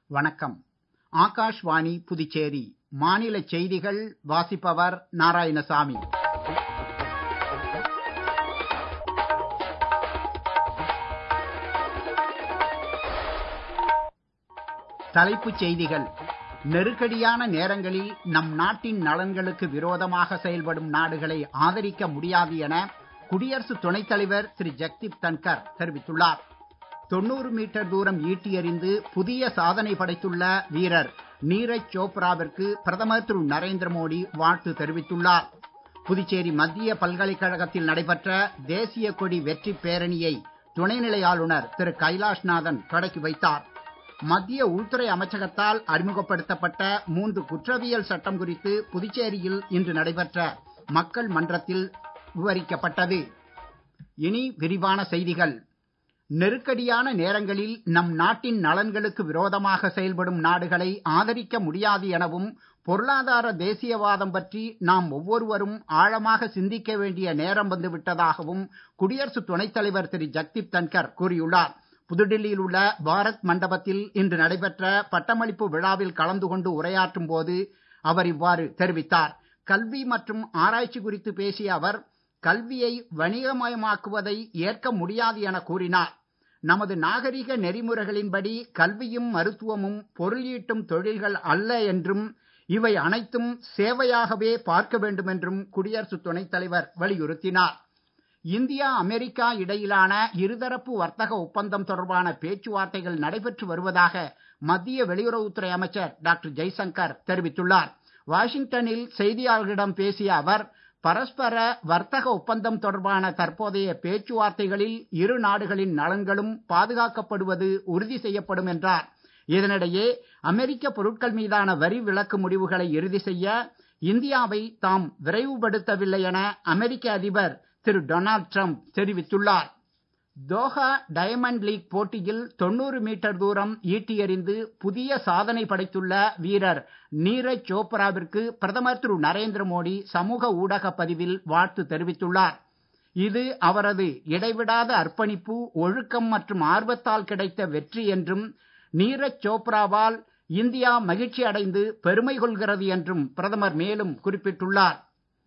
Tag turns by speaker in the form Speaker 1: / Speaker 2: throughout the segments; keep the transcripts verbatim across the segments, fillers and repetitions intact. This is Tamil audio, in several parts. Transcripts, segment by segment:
Speaker 1: வணக்கம். ஆகாஷ்வாணி புதுச்சேரி மாநில செய்திகள் வாசிப்பவர் நாராயணசாமி. தலைப்புச் செய்திகள். நெருக்கடியான நேரங்களில் நம் நாட்டின் நலன்களுக்கு விரோதமாக செயல்படும் நாடுகளை ஆதரிக்க முடியாது என குடியரசு துணைத் தலைவர் திரு ஜெகதீப் தன்கர் தெரிவித்துள்ளார். தொண்ணூறு மீட்டர் தூரம் ஈட்டி எறிந்து புதிய சாதனை படைத்துள்ள வீரர் நீரஜ் சோப்ராவிற்கு பிரதமர் திரு நரேந்திர மோடி வாழ்த்து தெரிவித்துள்ளார். புதுச்சேரி மத்திய பல்கலைக்கழகத்தில் நடைபெற்ற தேசிய கொடி வெற்றி பேரணியை துணைநிலை ஆளுநர் திரு கைலாஷ்நாதன் தொடக்கி வைத்தார். மத்திய உள்துறை அமைச்சகத்தால் அறிமுகப்படுத்தப்பட்ட மூன்று குற்றவியல் சட்டம் குறித்து புதுச்சேரியில் இன்று நடைபெற்ற மக்கள் மன்றத்தில் விவரிக்கப்பட்டது. இனி விரிவான செய்திகள். நெருக்கடியான நேரங்களில் நம் நாட்டின் நலன்களுக்கு விரோதமாக செயல்படும் நாடுகளை ஆதரிக்க முடியாது எனவும் பொருளாதார தேசியவாதம் பற்றி நாம் ஒவ்வொருவரும் ஆழமாக சிந்திக்க வேண்டிய நேரம் வந்துவிட்டதாகவும் குடியரசு துணைத் தலைவர் திரு ஜெகதீப் தன்கர் கூறியுள்ளார். புதுடில்லியில் உள்ள பாரத் மண்டபத்தில் இன்று நடைபெற்ற பட்டமளிப்பு விழாவில் கலந்து கொண்டு உரையாற்றும் போது அவர் இவ்வாறு தெரிவித்தார். கல்வி மற்றும் ஆராய்ச்சி குறித்து பேசிய அவர் கல்வியை வணிகமயமாக்குவதை ஏற்க முடியாது என கூறினார். நமது நாகரிக நெறிமுறைகளின்படி கல்வியும் மருத்துவமும் பொருள் ஈட்டும் தொழில்கள் அல்ல என்றும் இவை அனைத்தும் சேவையாகவே பார்க்க வேண்டும் என்றும் குடியரசு துணைத் தலைவர் வலியுறுத்தினார். இந்தியா அமெரிக்கா இடையிலான இருதரப்பு வர்த்தக ஒப்பந்தம் தொடர்பான பேச்சுவார்த்தைகள் நடைபெற்று வருவதாக மத்திய வெளியுறவுத்துறை அமைச்சர் டாக்டர் ஜெய்சங்கர் தெரிவித்துள்ளார். வாஷிங்டனில் செய்தியாளர்களிடம் பேசிய அவர் பரஸ்பர வர்த்தக ஒப்பந்தம் தொடர்பான தற்போதைய பேச்சுவார்த்தைகளில் இரு நாடுகளின் நலன்களும் பாதுகாக்கப்படுவது உறுதி செய்யப்படும் என்றார். இதனிடையே அமெரிக்க பொருட்கள் மீதான வரி விலக்கு முடிவுகளை இறுதி செய்ய இந்தியாவை தாம் விரைவுபடுத்தவில்லை என அமெரிக்க அதிபர் திரு டொனால்ட் ட்ரம்ப் தெரிவித்துள்ளார். தோஹா டயமண்ட் லீக் போட்டியில் தொண்ணூறு மீட்டர் தூரம் ஈட்டி எறிந்து புதிய சாதனை படைத்துள்ள வீரர் நீரஜ் சோப்ராவிற்கு பிரதமர் திரு நரேந்திர மோடி சமூக ஊடக பதிவில் வாழ்த்து தெரிவித்துள்ளார். இது அவரது இடைவிடாத அர்ப்பணிப்பு, ஒழுக்கம் மற்றும் ஆர்வத்தால் கிடைத்த வெற்றி என்றும் நீரஜ் சோப்ராவால் இந்தியா மகிழ்ச்சி அடைந்து பெருமை கொள்கிறது என்றும் பிரதமர் மேலும் குறிப்பிட்டுள்ளார்.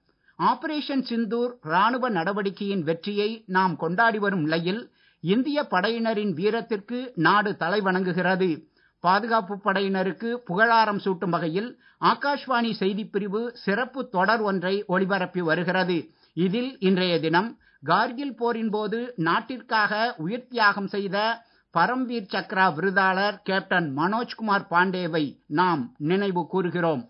Speaker 1: ஆபரேஷன் சிந்தூர் ராணுவ நடவடிக்கையின் வெற்றியை நாம் கொண்டாடி வரும் நிலையில் இந்திய படையினரின் வீரத்திற்கு நாடு தலைவணங்குகிறது. பாதுகாப்பு படையினருக்கு புகழாரம் சூட்டும் வகையில் ஆகாஷ்வாணி செய்திப்பிரிவு சிறப்பு தொடர் ஒன்றை ஒளிபரப்பி வருகிறது. இதில் இன்றைய தினம் கார்கில் போரின் போது நாட்டிற்காக உயிர் தியாகம் செய்த பரம்வீர் சக்ரா விருதாளர் கேப்டன் மனோஜ்குமார் பாண்டேவை நாம் நினைவு கூறுகிறோம்.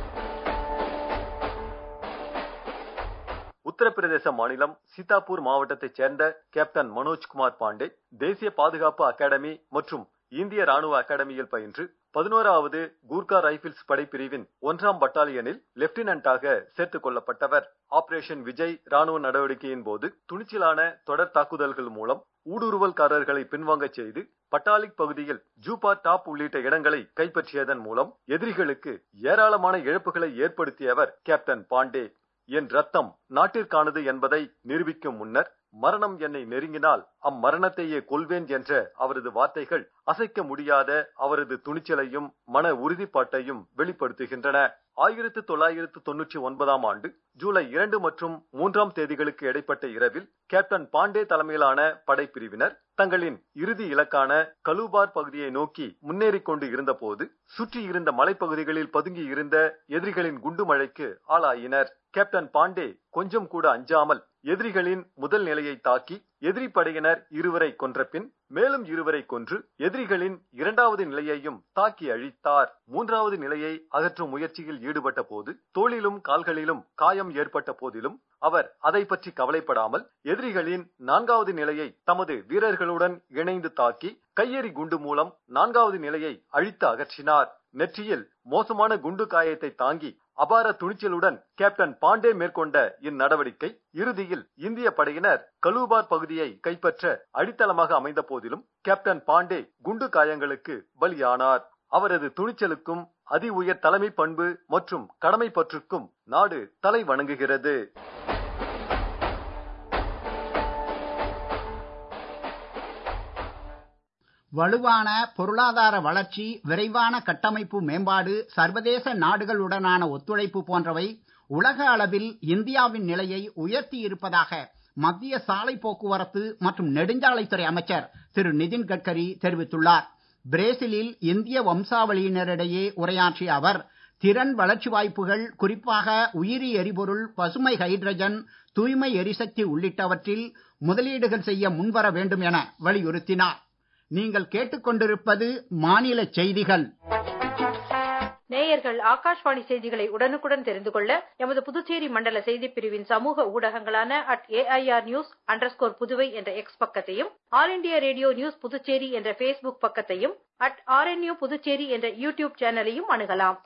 Speaker 2: உத்தரப்பிரதேச மாநிலம் சீதாப்பூர் மாவட்டத்தைச் சேர்ந்த கேப்டன் மனோஜ்குமார் பாண்டே தேசிய பாதுகாப்பு அகாடமி மற்றும் இந்திய ராணுவ அகாடமியில் பயின்று பதினோராவது கூர்கா ரைபிள்ஸ் படைப்பிரிவின் ஒன்றாம் பட்டாலியனில் லெப்டினன்டாக சேர்த்துக் கொள்ளப்பட்டவர். ஆபரேஷன் விஜய் ராணுவ நடவடிக்கையின் போது துணிச்சலான தொடர் தாக்குதல்கள் மூலம் ஊடுருவல்காரர்களை பின்வாங்கச் செய்து பட்டாலிக் பகுதியில் ஜூபா டாப் உள்ளிட்ட இடங்களை கைப்பற்றியதன் மூலம் எதிரிகளுக்கு ஏராளமான இழப்புகளை ஏற்படுத்தியவர் கேப்டன் பாண்டே. என் ரத்தம் நாட்டிற்கானது என்பதை நிரூபிக்கும் முன்னர் மரணம் என்னை நெருங்கினால் அம்மரணத்தையே கொல்வேன் என்ற அவரது வார்த்தைகள் அசைக்க முடியாத அவரது துணிச்சலையும் மன உறுதிப்பாட்டையும் வெளிப்படுத்துகின்றன. ஆயிரத்து தொள்ளாயிரத்து தொன்னூற்றி ஒன்பதாம் ஆண்டு ஜூலை இரண்டு மற்றும் மூன்றாம் தேதிகளுக்கு இடைப்பட்ட இரவில் கேப்டன் பாண்டே தலைமையிலான படைப்பிரிவினர் தங்களின் இறுதி இலக்கான கலூபார் பகுதியை நோக்கி முன்னேறிக் கொண்டு இருந்த போது சுற்றி இருந்த மலைப்பகுதிகளில் பதுங்கி இருந்த எதிரிகளின் குண்டு மழைக்கு ஆளாயினர். கேப்டன் பாண்டே கொஞ்சம் கூட அஞ்சாமல் எதிரிகளின் முதல் நிலையை தாக்கி எதிரி படையினர் இருவரை கொன்ற பின் மேலும் இருவரை கொன்று எதிரிகளின் இரண்டாவது நிலையையும் தாக்கி அழித்தார். மூன்றாவது நிலையை அகற்றும் முயற்சியில் ஈடுபட்ட போது தோளிலும் கால்களிலும் காயம் ஏற்பட்ட போதிலும் அவர் அதை பற்றி கவலைப்படாமல் எதிரிகளின் நான்காவது நிலையை தமது வீரர்களுடன் இணைந்து தாக்கி கையெறி குண்டு மூலம் நான்காவது நிலையை அழித்து அகற்றினார். நெற்றியில் மோசமான குண்டு காயத்தை தாங்கி அபார துணிச்சலுடன் கேப்டன் பாண்டே மேற்கொண்ட இந்நடவடிக்கை இறுதியில் இந்திய படையினர் கலூபார் பகுதியை கைப்பற்ற அடித்தளமாக அமைந்த போதிலும் கேப்டன் பாண்டே குண்டு காயங்களுக்கு பலியானார். அவரது துணிச்சலுக்கும் அதி உயர் தலைமை பண்பு மற்றும் கடமை பற்றுக்கும் நாடு தலை வணங்குகிறது.
Speaker 1: வலுவான பொருளாதார வளர்ச்சி, விரைவான கட்டமைப்பு மேம்பாடு, சர்வதேச நாடுகளுடனான ஒத்துழைப்பு போன்றவை உலக அளவில் இந்தியாவின் நிலையை உயர்த்தி இருப்பதாக மத்திய சாலை போக்குவரத்து மற்றும் நெடுஞ்சாலைத்துறை அமைச்சர் திரு நிதின் கட்கரி தெரிவித்துள்ளார். பிரேசிலில் இந்திய வம்சாவளியினரிடையே உரையாற்றிய அவர், திறன் வளர்ச்சி வாய்ப்புகள், குறிப்பாக உயிரி எரிபொருள், பசுமை ஹைட்ரஜன், தூய்மை எரிசக்தி உள்ளிட்டவற்றில் முதலீடுகள் செய்ய முன்வர வேண்டும் என வலியுறுத்தினார். நீங்கள் கேட்டுக்கொண்டிருப்பது மாநில செய்திகள்.
Speaker 3: நேயர்கள் ஆகாஷ்வாணி செய்திகளை உடனுக்குடன் தெரிந்து கொள்ள எமது புதுச்சேரி மண்டல செய்திப் பிரிவின் சமூக ஊடகங்களான at AIR news underscore Puduvai என்ற எக்ஸ் பக்கத்தையும், All India Radio news Puducherry என்ற பேஸ்புக் பக்கத்தையும், அட் ஆர்என்யூ புதுச்சேரி என்ற யூடியூப் சேனலையும் அணுகலாம்.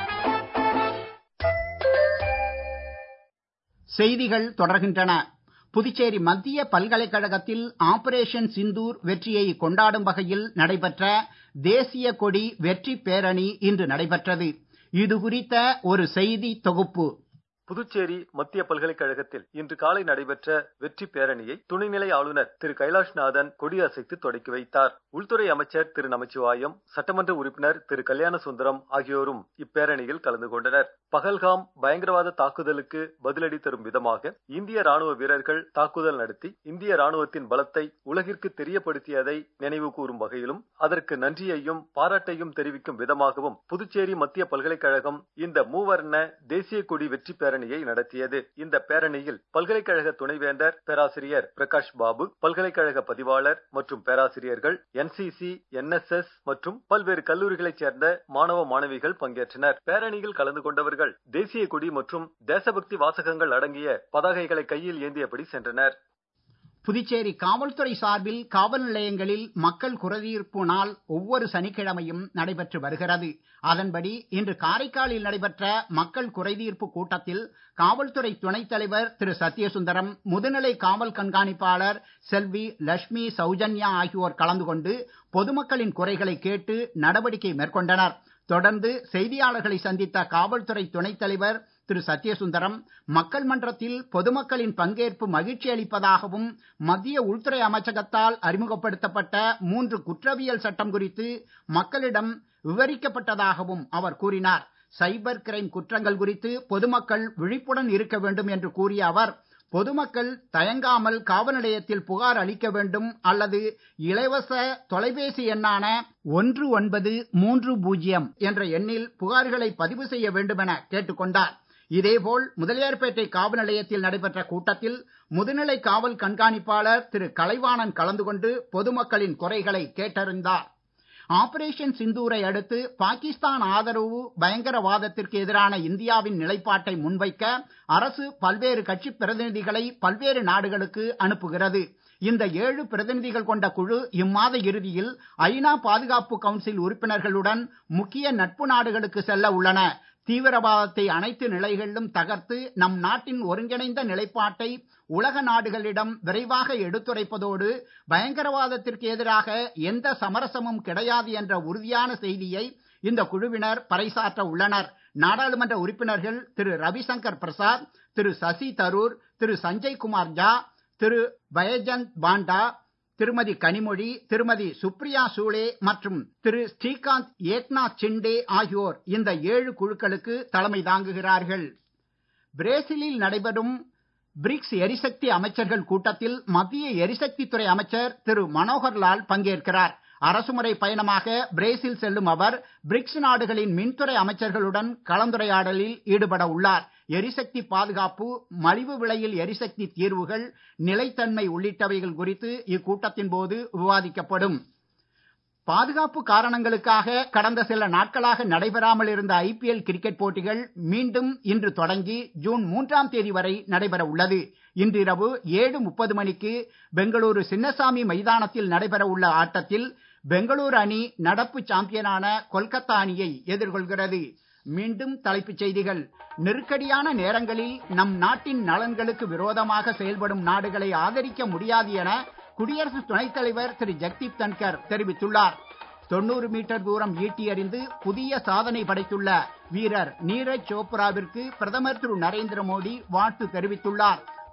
Speaker 1: செய்திகள் தொடர்கின்றன. புதுச்சேரி மத்திய பல்கலைக்கழகத்தில் ஆபரேஷன் சிந்தூர் வெற்றியை கொண்டாடும் வகையில் நடைபெற்ற தேசிய கொடி வெற்றி பேரணி இன்று நடைபெற்றது. இது குறித்த ஒரு செய்தி தொகுப்பு.
Speaker 2: புதுச்சேரி மத்திய பல்கலைக்கழகத்தில் இன்று காலை நடைபெற்ற வெற்றி பேரணியை துணைநிலை ஆளுநர் திரு கைலாஷ்நாதன் கொடியசைத்து தொடக்கி வைத்தார். உள்துறை அமைச்சர் திரு நமச்சிவாயம், சட்டமன்ற உறுப்பினர் திரு கல்யாண சுந்தரம் ஆகியோரும் இப்பேரணியில் கலந்து கொண்டனர். பகல்காம் பயங்கரவாத தாக்குதலுக்கு பதிலடி தரும் விதமாக இந்திய ராணுவ வீரர்கள் தாக்குதல் நடத்தி இந்திய ராணுவத்தின் பலத்தை உலகிற்கு தெரியப்படுத்தியதை நினைவு கூறும் வகையிலும் அதற்கு நன்றியையும் பாராட்டையும் தெரிவிக்கும் விதமாகவும் புதுச்சேரி மத்திய பல்கலைக்கழகம் இந்த மூவர்ண தேசிய கொடி வெற்றி பேரணி நடத்தியது. இந்த பேரணியில் பல்கலைக்கழக துணைவேந்தர் பேராசிரியர் பிரகாஷ் பாபு, பல்கலைக்கழக பதிவாளர் மற்றும் பேராசிரியர்கள், என்சிசி, என்எஸ்எஸ் மற்றும் பல்வேறு கல்லூரிகளைச் சேர்ந்த மாணவ மாணவிகள் பங்கேற்றனர். பேரணியில் கலந்து கொண்டவர்கள் தேசிய கொடி மற்றும் தேசபக்தி வாசகங்கள் அடங்கிய பதாகைகளை கையில் ஏந்தியபடி சென்றனர்.
Speaker 1: புதுச்சேரி காவல்துறை சார்பில் காவல் நிலையங்களில் மக்கள் குறைதீர்ப்பு நாள் ஒவ்வொரு சனிக்கிழமையும் நடைபெற்று வருகிறது. அதன்படி இன்று காரைக்காலில் நடைபெற்ற மக்கள் குறைதீர்ப்பு கூட்டத்தில் காவல்துறை துணைத் தலைவர் திரு சத்யசுந்தரம், முதுநிலை காவல் கண்காணிப்பாளர் செல்வி லட்சுமி சௌஜன்யா ஆகியோர் கலந்து கொண்டு பொதுமக்களின் குறைகளை கேட்டு நடவடிக்கை மேற்கொண்டனர். தொடர்ந்து செய்தியாளர்களை சந்தித்த காவல்துறை துணைத் தலைவர் திரு சத்யசுந்தரம், மக்கள் மன்றத்தில் பொதுமக்களின் பங்கேற்பு மகிழ்ச்சி அளிப்பதாகவும் மத்திய உள்துறை அமைச்சகத்தால் அறிமுகப்படுத்தப்பட்ட மூன்று குற்றவியல் சட்டம் குறித்து மக்களிடம் விவரிக்கப்பட்டதாகவும் அவர் கூறினார். சைபர் கிரைம் குற்றங்கள் குறித்து பொதுமக்கள் விழிப்புடன் இருக்க வேண்டும் என்று கூறிய அவர், பொதுமக்கள் தயங்காமல் காவல் நிலையத்தில் புகார் அளிக்க வேண்டும் அல்லது இலவச தொலைபேசி எண்ணான ஒன்று ஒன்பது மூன்று பூஜ்ஜியம் என்ற எண்ணில் புகார்களை பதிவு செய்ய வேண்டும் என கேட்டுக்கொண்டார். இதேபோல் முதலியார்பேட்டை காவல் நிலையத்தில் நடைபெற்ற கூட்டத்தில் முதுநிலை காவல் கண்காணிப்பாளர் திரு கலைவாணன் கலந்து கொண்டு பொதுமக்களின் குறைகளை கேட்டறிந்தார். ஆபரேஷன் சிந்தூரை அடுத்து பாகிஸ்தான் ஆதரவு பயங்கரவாதத்திற்கு எதிரான இந்தியாவின் நிலைப்பாட்டை முன்வைக்க அரசு பல்வேறு கட்சி பிரதிநிதிகளை பல்வேறு நாடுகளுக்கு அனுப்புகிறது. இந்த ஏழு பிரதிநிதிகள் கொண்ட குழு இம்மாத இறுதியில் ஐநா பாதுகாப்பு கவுன்சில் உறுப்பினர்களுடன் முக்கிய நட்பு நாடுகளுக்கு செல்ல உள்ளன. தீவிரவாதத்தை அனைத்து நிலைகளிலும் தகர்த்து நம் நாட்டின் ஒருங்கிணைந்த நிலைப்பாட்டை உலக நாடுகளிடம் விரைவாக எடுத்துரைப்பதோடு பயங்கரவாதத்திற்கு எதிராக எந்த சமரசமும் கிடையாது என்ற உறுதியான செய்தியை இந்த குழுவினர் பறைசாற்ற உள்ளனர். நாடாளுமன்ற உறுப்பினர்கள் திரு ரவிசங்கர் பிரசாத், திரு சசி தரூர், திரு சஞ்சய் குமார் ஜா, திரு பயஜந்த் பாண்டா, திருமதி கனிமொழி, திருமதி சுப்ரியா சூலே மற்றும் திரு ஸ்ரீகாந்த் ஏக்நாத் சிண்டே ஆகியோர் இந்த ஏழு குழுக்களுக்கு தலைமை தாங்குகிறார்கள். பிரேசிலில் நடைபெறும் பிரிக்ஸ் எரிசக்தி அமைச்சர்கள் கூட்டத்தில் மத்திய எரிசக்தி துறை அமைச்சர் திரு மனோகர் லால் பங்கேற்கிறார். அரசுமுறை பயணமாக பிரேசில் செல்லும் அவர் பிரிக்ஸ் நாடுகளின் மின்துறை அமைச்சர்களுடன் கலந்துரையாடலில் ஈடுபட உள்ளார். எரிசக்தி பாதுகாப்பு, மலிவு விலையில் எரிசக்தி தீர்வுகள், நிலைத்தன்மை உள்ளிட்டவைகள் குறித்து இக்கூட்டத்தின் போது விவாதிக்கப்படும். பாதுகாப்பு காரணங்களுக்காக கடந்த சில நாட்களாக நடைபெறாமல் இருந்த ஐபிஎல் கிரிக்கெட் போட்டிகள் மீண்டும் இன்று தொடங்கி ஜூன் மூன்றாம் தேதி வரை நடைபெற உள்ளது. இன்றிரவு ஏழு முப்பது மணிக்கு பெங்களூரு சின்னசாமி மைதானத்தில் நடைபெற உள்ள ஆட்டத்தில் பெங்களூரு அணி நடப்பு சாம்பியனான கொல்கத்தா அணியை எதிர்கொள்கிறது. மீண்டும் தலைப்புச் செய்திகள். நெருக்கடியான நேரங்களில் நம் நாட்டின் நலன்களுக்கு விரோதமாக செயல்படும் நாடுகளை ஆதரிக்க முடியாது என குடியரசு துணைத் தலைவர் திரு ஜெகதீப் தன்கர் தெரிவித்துள்ளார். தொண்ணூறு மீட்டர் தூரம் ஈட்டி எறிந்து புதிய சாதனை படைத்துள்ள வீரர் நீரஜ் சோப்ராவிற்கு பிரதமர் திரு நரேந்திர மோடி வாழ்த்து தெரிவித்துள்ளார்.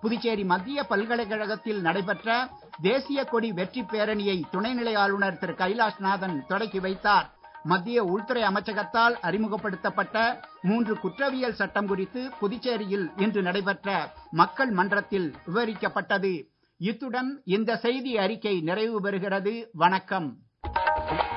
Speaker 1: புதுச்சேரி மத்திய பல்கலைக்கழகத்தில் நடைபெற்ற தேசிய கொடி வெற்றி பேரணியை துணைநிலை ஆளுநர் திரு கைலாஷ்நாதன் தொடக்கி வைத்தார். மத்திய உள்துறை அமைச்சகத்தால் அறிமுகப்படுத்தப்பட்ட மூன்று குற்றவியல் சட்டம் குறித்து புதுச்சேரியில் இன்று நடைபெற்ற மக்கள் மன்றத்தில் விவரிக்கப்பட்டது. இத்துடன் இந்த செய்தி அறிக்கை நிறைவு பெறுகிறது. வணக்கம்.